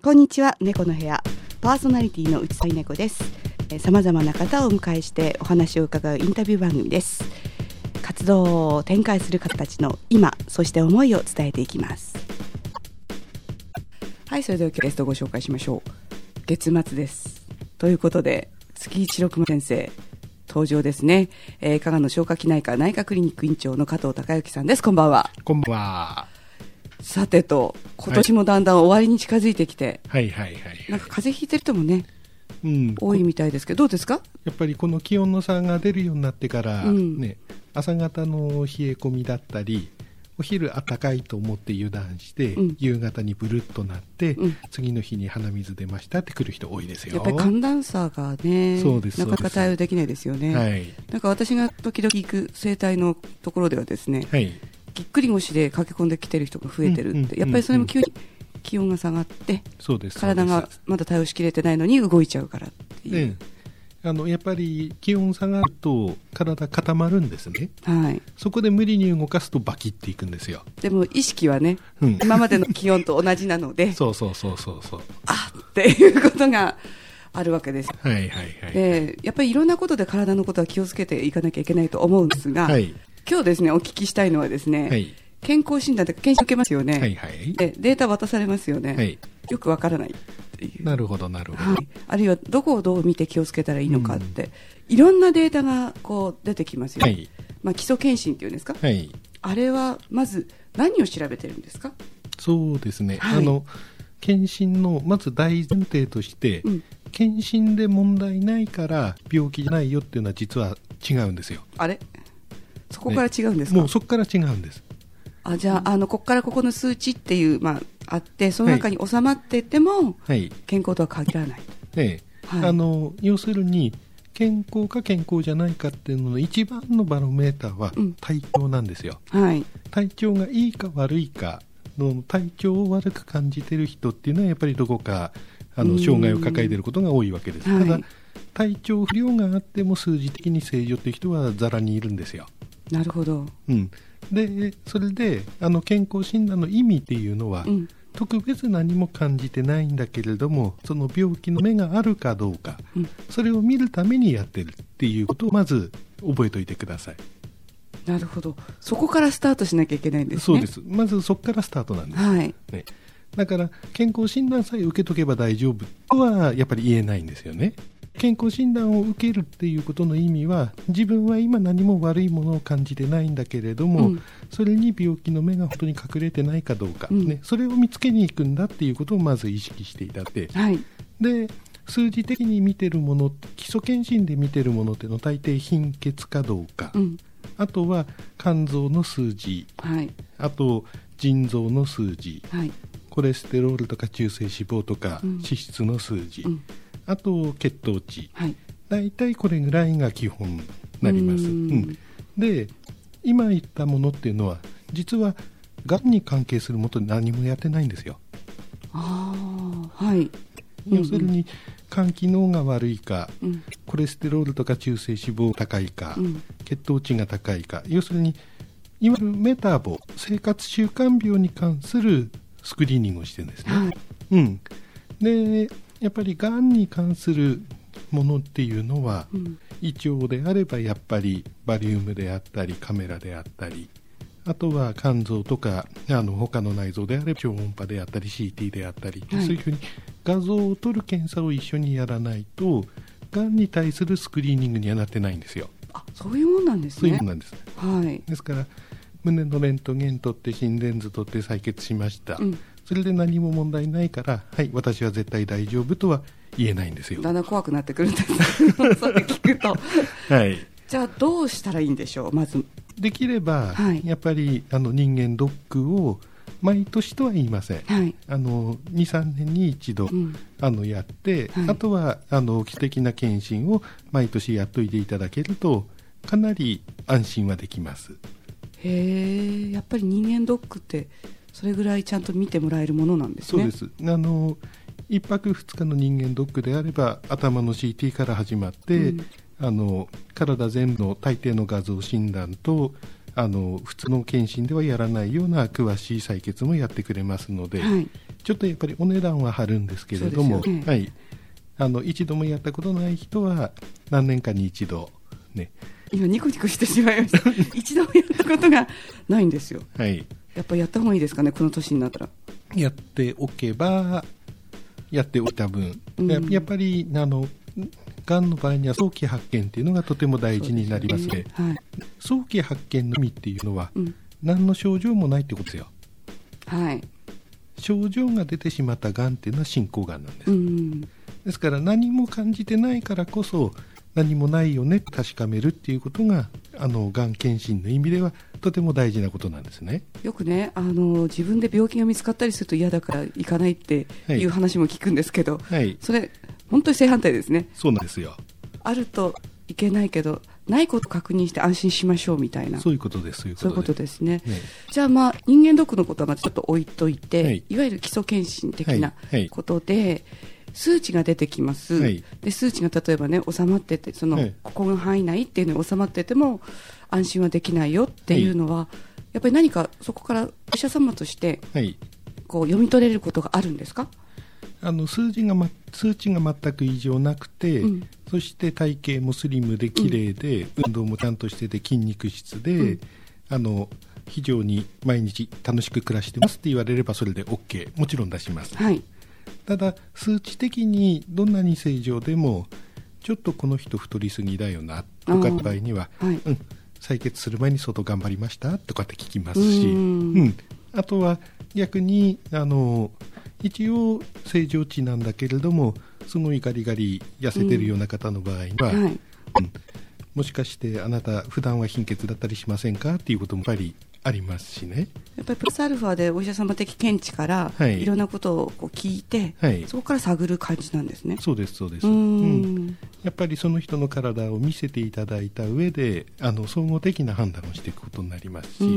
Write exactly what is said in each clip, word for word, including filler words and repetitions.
こんにちは、猫の部屋パーソナリティの内添猫です。さまざまな方をお迎えしてお話を伺うインタビュー番組です。活動を展開する方たちの今、そして思いを伝えていきます。はい、それではゲストをご紹介しましょう。月末ですということで、月一六馬先生登場ですね。えー、加賀の消化器内科内科クリニック院長の加藤孝之さんです。こんばんは。 こんばんは。 さてと、今年もだんだん終わりに近づいてきて、 はいはいはいはい、 なんか風邪ひいてる人もね、 うん、 多いみたいですけど、どうですか？ やっぱりこの気温の差が出るようになってから、うんね、朝方の冷え込みだったり、お昼暖かいと思って油断して、うん、夕方にブルッとなって、うん、次の日に鼻水出ましたって来る人多いですよ。 やっぱり寒暖差がね、 そうです、 なかなか対応できないですよね。 はい、 なんか私が時々行く整体のところではですね、 はい、 ぎっくり腰で駆け込んできてる人が増えてるって、うんうんうんうん、やっぱりそれも急に気温が下がって、 そうです、 体がまだ対応しきれてないのに動いちゃうからっていう、 ね、あのやっぱり気温下がると体固まるんですね、 はい、 そこで無理に動かすとバキッていくんですよ。 でも意識はね、うん、今までの気温と同じなのでそうそうそうそうそう、 あっていうことがあるわけです。 はいはいはい、 でやっぱりいろんなことで体のことは気をつけていかなきゃいけないと思うんですが、はい、今日ですねお聞きしたいのはですね、はい、健康診断で検診受けますよね、はいはい、でデータ渡されますよね、はい、よくわからないっていう。 なるほどなるほど、 はい、あるいはどこをどう見て気をつけたらいいのかって、うん、いろんなデータがこう出てきますよ、はい、まあ、基礎検診っていうんですか、はい、あれはまず何を調べてるんですか？ そうですね、はい、あの検診のまず大前提として、うん、検診で問題ないから病気じゃないよっていうのは実は違うんですよ。 あれそこから違うんですか？ ね、もうそこから違うんです。 あ、じゃあ、あのここからここの数値っていう、まあ、あってその中に収まっていても、はい、健康とは限らない、 ね、はい、あの要するに健康か健康じゃないかっていうのの一番のバロメーターは体調なんですよ、うん、はい、体調がいいか悪いかの体調を悪く感じている人っていうのはやっぱりどこかあの障害を抱えていることが多いわけです。ただ、はい、体調不良があっても数字的に正常という人はざらにいるんですよ。 なるほど、 うん、でそれであの健康診断の意味っていうのは、うん、特別何も感じてないんだけれどもその病気の目があるかどうか、うん、それを見るためにやってるっていうことをまず覚えておいてください。 なるほど、そこからスタートしなきゃいけないんですね。 そうです、まずそこからスタートなんです、はい、ね、だから健康診断さえ受けとけば大丈夫とはやっぱり言えないんですよね。健康診断を受けるっていうことの意味は自分は今何も悪いものを感じてないんだけれども、うん、それに病気の目が本当に隠れてないかどうか、うんね、それを見つけに行くんだっていうことをまず意識していただいて、はい、で数字的に見てるもの、基礎検診で見てるものっていうのは大抵貧血かどうか、うん、あとは肝臓の数字、はい、あと腎臓の数字、はい、コレステロールとか中性脂肪とか、うん、脂質の数字、うん、あと血糖値、はい、だいたいこれぐらいが基本になります。うん、で今言ったものっていうのは実はがんに関係するもので何もやってないんですよ。 あ、はい、 要するに肝機能が悪いか、うん、コレステロールとか中性脂肪が高いか、うん、血糖値が高いか、要するにいわゆるメタボ、生活習慣病に関するスクリーニングをしてるんですね、はい、うん、でやっぱりがんに関するものっていうのは、うん、胃腸であればやっぱりバリウムであったりカメラであったり、あとは肝臓とかあの他の内臓であれば超音波であったり シーティー であったり、はい、そういうふうに画像を撮る検査を一緒にやらないとがんに対するスクリーニングにはなってないんですよ。 あ、そういうもんなんですね。 そういうもんなんです、 はい、 ですから胸のレントゲン取って心電図取って採血しました、うん、それで何も問題ないから、はい、私は絶対大丈夫とは言えないんですよ。 だんだん怖くなってくるんですそれ聞くと、はい、じゃあどうしたらいいんでしょう。まずできれば、はい、やっぱりあの人間ドックを毎年とは言いません、はい、あの にさんねんに一度、うん、あのやって、はい、あとはあの基礎的な検診を毎年やっといていただけるとかなり安心はできます。 へえ、やっぱり人間ドックってそれぐらいちゃんと見てもらえるものなんですね。 そうです。あのいっぱくふつかの人間ドックであれば頭の シーティー から始まって、うん、あの体全部の大抵の画像診断とあの普通の検診ではやらないような詳しい採血もやってくれますので、はい、 ちょっとやっぱりお値段は張るんですけれども、ね、はい、あの一度もやったことない人は何年かに一度ね。 今ニコニコしてしまいました一度もやったことがないんですよ。 はい、 やっぱりやった方がいいですかね、この年になったら。 やっておけばやっておいた分、うん、や, やっぱりあのがんの場合には早期発見っていうのがとても大事になりますね。はい、早期発見の意味っていうのは、うん、何の症状もないってことですよ。 はい、 症状が出てしまったがんっていうのは進行がんなんです、うん、ですから何も感じてないからこそ何もないよねって確かめるっていうことがあのがん検診の意味ではとても大事なことなんですね。 よくね、あの自分で病気が見つかったりすると嫌だから行かないっていう話も聞くんですけど、はい、それ本当に正反対ですね。 そうなんですよ。 あるといけないけどないことを確認して安心しましょうみたいな。 そういうことです。そういうことです。 ね。ね、じゃあ、まあ、人間ドックのことはまずちょっと置いといて、はい、いわゆる基礎検診的なことで、はいはい、数値が出てきます、はい、で数値が例えばね収まっててその、はい、ここの範囲内っていうのに収まってても安心はできないよっていうのは、はい、やっぱり何かそこからお医者様として、はい、こう読み取れることがあるんですか？ あの数字が、ま、数値が全く異常なくて、うん、そして体型もスリムで綺麗で、うん、運動もちゃんとしてて筋肉質で、うん、あの非常に毎日楽しく暮らしてますって言われればそれで OK、 もちろん出します、はい、ただ数値的にどんなに正常でもちょっとこの人太りすぎだよなとかって場合には、はい、うん、採血する前に相当頑張りましたとかって聞きますし、うん、うん、あとは逆にあの一応正常値なんだけれどもすごいガリガリ痩せてるような方の場合は、うんはい、うん、もしかしてあなた普段は貧血だったりしませんかっていうこともやっぱりありますしね。 やっぱりプラスアルファでお医者様的見地から、はい、いろんなことをこう聞いて、はい、そこから探る感じなんですね。 そうですそうです。うん、やっぱりその人の体を見せていただいた上であの総合的な判断をしていくことになりますし、うん、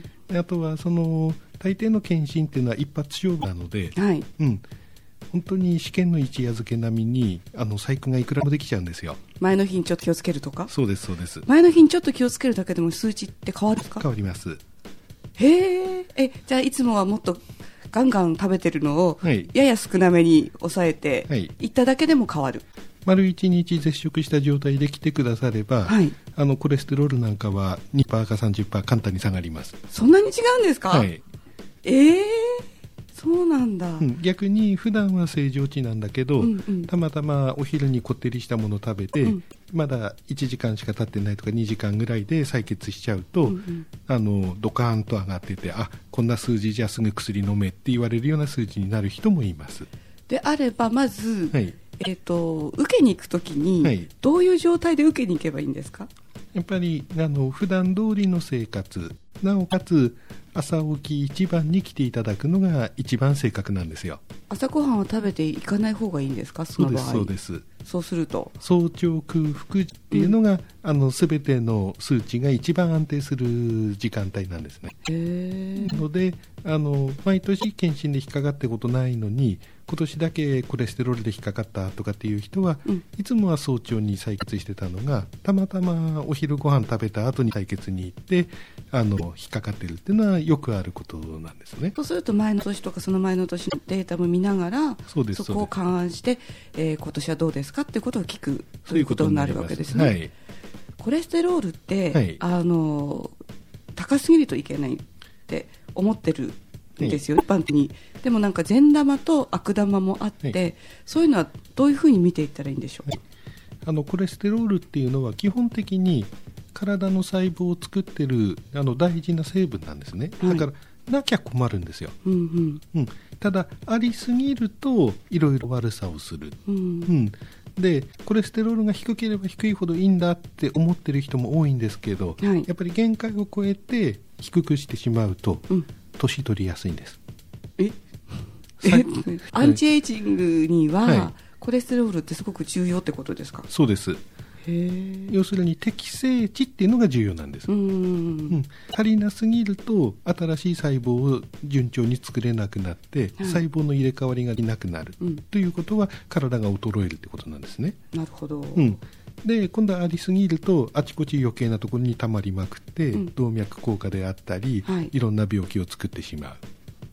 あとはその大抵の検診っていうのは一発勝負なので、はい、うん、本当に試験の一夜漬け並みにあの細工がいくらもできちゃうんですよ。 前の日にちょっと気をつけるとか。 そうですそうです。 前の日にちょっと気をつけるだけでも数値って変わるんですか？ 変わります。 へー、え、じゃあいつもはもっとガンガン食べてるのを、はい、やや少なめに抑えて、はい、いっただけでも変わる。 丸いちにち絶食した状態で来てくだされば、はい、あのコレステロールなんかは にパーセント か さんじゅっパーセント 簡単に下がります。 そんなに違うんですか？ はい、 えーそうなんだ、 うん、逆に普段は正常値なんだけど、うんうん、たまたまお昼にこってりしたものを食べて、うん、まだいちじかんしか経ってないとかにじかんぐらいで採血しちゃうと、うんうん、あのドカーンと上がってて、あ、こんな数字じゃすぐ薬飲めって言われるような数字になる人もいます。 であればまず、はい、えーと、受けに行くときに、はい、どういう状態で受けに行けばいいんですか？ やっぱりあの普段通りの生活、なおかつ朝起き一番に来ていただくのが一番正確なんですよ。 朝ごはんを食べていかない方がいいんですか？その場合。 そうですそうです。 そうすると早朝空腹っていうのが、うん、あの全ての数値が一番安定する時間帯なんですね。へー。のであの毎年検診で引っかかってことないのに今年だけコレステロールで引っかかったとかっていう人は、うん、いつもは早朝に採血してたのがたまたまお昼ご飯食べた後に採血に行ってあの引っかかってるっていうのはよくあることなんですね。 そうすると前の年とかその前の年のデータも見ながら そ, そこを勘案して、えー、今年はどうですかっていうことを聞くということになるわけですね。はい、コレステロールって、はい、あの高すぎるといけないって思ってるんですよ、はい、一般的に。でもなんか善玉と悪玉もあって、はい、そういうのはどういうふうに見ていったらいいんでしょう。はい、 あのコレステロールっていうのは基本的に体の細胞を作ってるあの大事な成分なんですね。だから、はい、なきゃ困るんですよ。うんうんうん、ただありすぎるといろいろ悪さをする、うんうん、でコレステロールが低ければ低いほどいいんだって思ってる人も多いんですけど、はい、やっぱり限界を超えて低くしてしまうと、うん、年取りやすいんです。 ええアンチエイジングには、はい、コレステロールってすごく重要ってことですか？ そうです。へ要するに適正値っていうのが重要なんです。うん、うん、足りなすぎると新しい細胞を順調に作れなくなって、はい、細胞の入れ替わりがなくなる、うん、ということは体が衰えるってことなんですね。 なるほど、 うん、で今度はありすぎるとあちこち余計なところに溜まりまくって、うん、動脈硬化であったり、はい、いろんな病気を作ってしまう。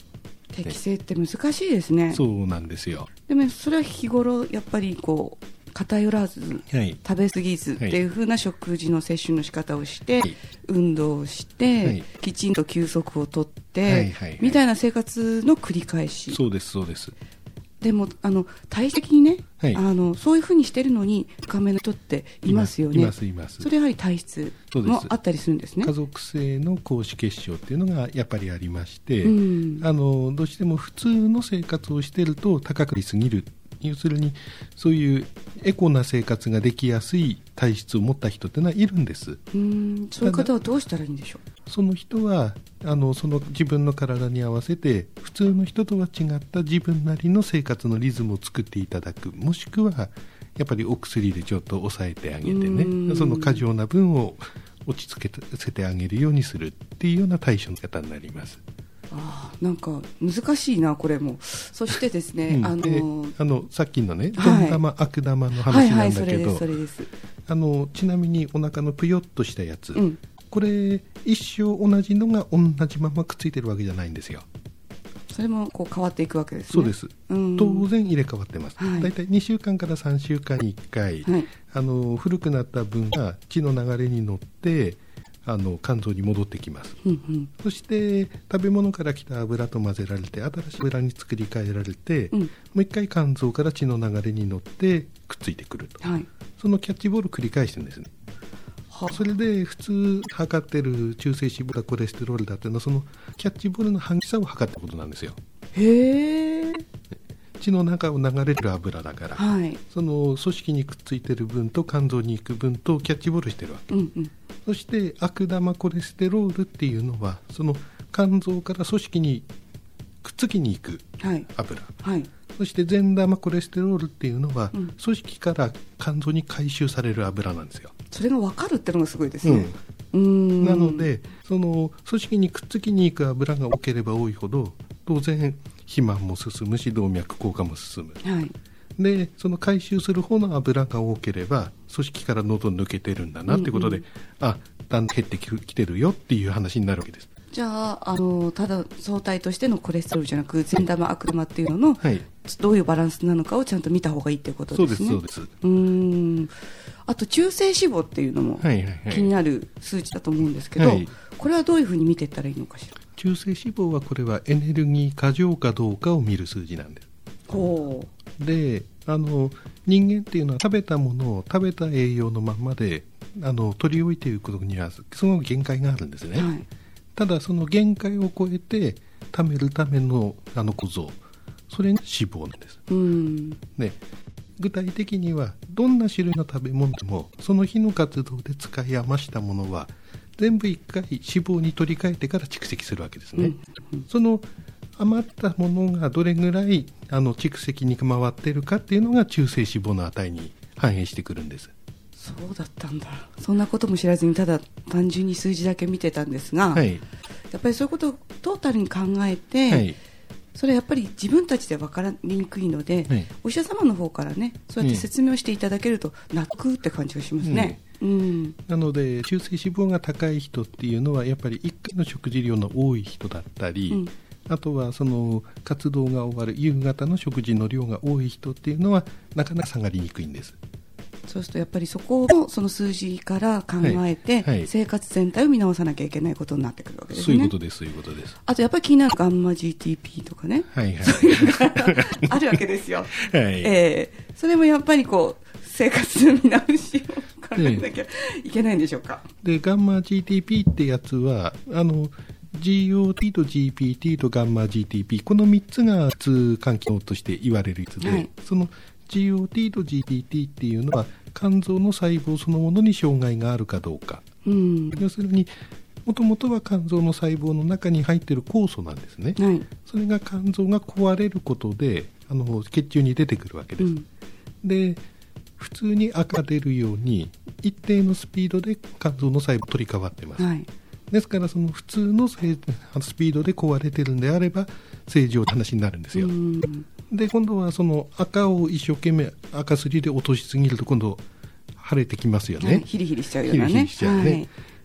適正って難しいですね。 そうなんですよ。 でもそれは日頃やっぱりこう偏らず、はい、食べ過ぎずっていう風な食事の摂取の仕方をして、はい、運動をして、はい、きちんと休息をとって、はいはいはい、みたいな生活の繰り返し。 そうですそうです。 でもあの体質的にね、はい、あのそういう風にしてるのに深めの人っていますよね。 いますいます。 それやはり体質もあったりするんですね。 家族性の高脂血症っていうのがやっぱりありまして、うん、あのどうしても普通の生活をしてると高くりすぎる、要するにそういうエコな生活ができやすい体質を持った人ってのはいるんです。 うーん、そういう方はどうしたらいいんでしょう。 その人はあのその自分の体に合わせて普通の人とは違った自分なりの生活のリズムを作っていただく、もしくはやっぱりお薬でちょっと抑えてあげてね、その過剰な分を落ち着けせてあげるようにするっていうような対処の方になります。 ああ、なんか難しいなこれも。そしてですね、うん、あのー、 あのさっきのね善玉、はい、悪玉の話なんだけど、 それですそれです。 あのちなみにお腹のぷよっとしたやつ、うん、これ一生同じのが同じままくっついてるわけじゃないんですよ。 それもこう変わっていくわけですね。 そうです、うん、当然入れ替わってます、はい、だいたいにしゅうかんからさんしゅうかんにいっかい、はい、あの古くなった分が血の流れに乗ってあの肝臓に戻ってきます、うんうん、そして食べ物から来た油と混ぜられて新しい油に作り変えられて、うん、もう一回肝臓から血の流れに乗ってくっついてくると、はい、そのキャッチボールを繰り返してるんですね。それで普通測ってる中性脂肪だコレステロールだっていうのはそのキャッチボールの激しさを測ったことなんですよ。 へー。 血の中を流れる油だから、はい、その組織にくっついてる分と肝臓に行く分とキャッチボールしてるわけ、うんうん、そして悪玉コレステロールっていうのはその肝臓から組織にくっつきに行く油、はいはい、そして善玉コレステロールっていうのは、うん、組織から肝臓に回収される油なんですよ。 それが分かるってのがすごいですね、 うん、うーんなのでその組織にくっつきに行く油が多ければ多いほど当然肥満も進むし動脈硬化も進む、はい、でその回収する方の油が多ければ組織から喉抜けてるんだなってことで、うんうん、あだんだん減ってきてるよっていう話になるわけです。 じゃあ、あのただ相対としてのコレステロールじゃなく善玉悪玉っていうのの、はい、どういうバランスなのかをちゃんと見た方がいいっていうことですね。 そうですそうです。 うーん、あと中性脂肪っていうのも気になる数値だと思うんですけど、はいはいはい、これはどういうふうに見ていったらいいのかしら。 中性脂肪はこれはエネルギー過剰かどうかを見る数字なんです。 ほうであの人間っていうのは食べたものを食べた栄養のままであの取り置いていくことにはすごく限界があるんですね、はい、ただその限界を超えて貯めるためのあの構造、それが脂肪なんです。うんね、具体的にはどんな種類の食べ物でもその日の活動で使い余したものは全部一回脂肪に取り替えてから蓄積するわけですね、うんうん、その余ったものがどれぐらいあの蓄積に回っているかっていうのが中性脂肪の値に反映してくるんです。 そうだったんだ。そんなことも知らずにただ単純に数字だけ見てたんですが、はい、やっぱりそういうことをトータルに考えて、はい、それやっぱり自分たちで分かりにくいので、はい、お医者様の方からねそうやって説明をしていただけると納得って感じがしますね、うんうん、 なので中性脂肪が高い人っていうのはやっぱりいっかいの食事量の多い人だったり、うん、あとはその活動が終わる夕方の食事の量が多い人っていうのはなかなか下がりにくいんです。 そうするとやっぱりそこをその数字から考えて、はいはい、生活全体を見直さなきゃいけないことになってくるわけですね。 そういうことですそういうことです。 あとやっぱり気になるガンマ ジーティーピー とかね、はいはい、そういうのがあるわけですよ、はいえー、それもやっぱりこう生活の見直しを考えなきゃいけないんでしょうか。 でガンマ ジーティーピー ってやつはあの ジーオーティー と ジーピーティー とガンマ ジーティーピー このみっつが普通環境として言われるやつで、はい、その ジーオーティー と ジーピーティー っていうのは肝臓の細胞そのものに障害があるかどうか、うん、要するにもともとは肝臓の細胞の中に入っている酵素なんですね、はい、それが肝臓が壊れることであの血中に出てくるわけです、うん、で普通に赤が出るように一定のスピードで肝臓の細胞取り替わってます、はい、ですからその普通のスピードで壊れてるんであれば正常な話になるんですよ、うん、で今度はその赤を一生懸命赤すりで落としすぎると今度腫れてきますよね、はい、 ヒリヒリしちゃうようなね、 ヒリヒリしちゃうね、はい、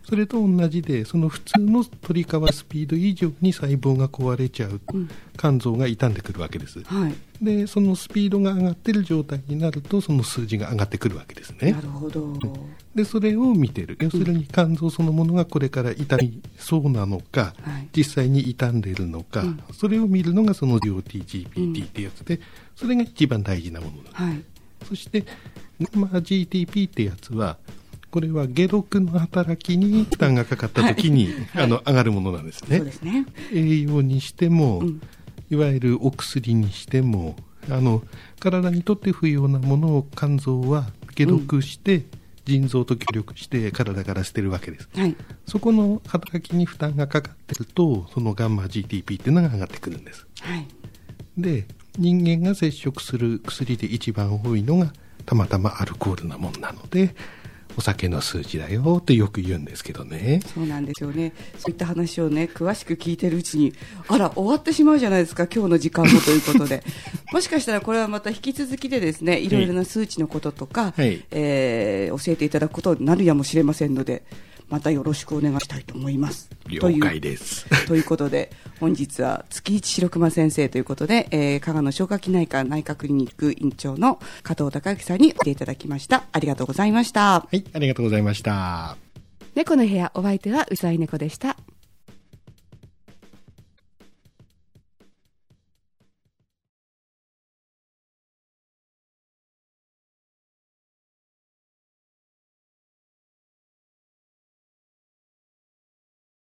それと同じで、その普通の取り替わるスピード以上に細胞が壊れちゃうと、うん、肝臓が傷んでくるわけです、はい、でそのスピードが上がってる状態になると、その数字が上がってくるわけですね。 なるほど。 でそれを見てる、要するに肝臓そのものがこれから傷みそうなのか、うん、実際に傷んでいるのか、うん、それを見るのがその ジーオーティージーピーティー ってやつで、それが一番大事なものなんです、はい、そしてガンマ ジーティーピー ってやつは、これは解毒の働きに負担がかかったときに、はい、あの上がるものなんですね。そうですね。栄養にしても、うん、いわゆるお薬にしても、あの体にとって不要なものを肝臓は解毒して、うん、腎臓と協力して体から捨てるわけです、はい、そこの働きに負担がかかってると、そのガンマ ジーティーピー っていうのが上がってくるんです、はい、で人間が接触する薬で一番多いのがたまたまアルコールなもんなので、お酒の数値だよってよく言うんですけどね。 そうなんですよね。そういった話をね、詳しく聞いてるうちに、あら終わってしまうじゃないですか、今日の時間もということでもしかしたらこれはまた引き続きでですね、いろいろな数値のこととか、はい、えー、教えていただくことになるやもしれませんので、またよろしくお願いしたいと思います。 了解です。 ということで、本日は月一白熊先生ということで、えー、加賀の消化器内科内科クリニック院長の加藤孝之さんに来ていただきました。ありがとうございました。 はい、ありがとうございました。 猫の部屋、お相手はうさい猫でした。